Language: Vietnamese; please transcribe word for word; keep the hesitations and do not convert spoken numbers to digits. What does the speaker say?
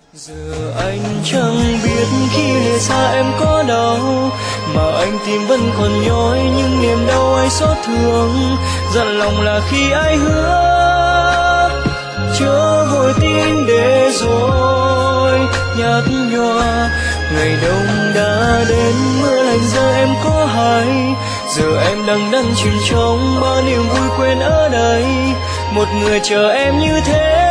Giờ anh chẳng biết khi lìa xa em có đau, mà anh tim vẫn còn nhói những niềm đau ai xót thương. Dặn lòng là khi ai hứa chớ vội tin để rồi nhạt nhòa. Ngày đông đã đến mưa lạnh giờ em có hay, giờ em đang đắm chìm trong bao niềm vui quên ở đây. Một người chờ em như thế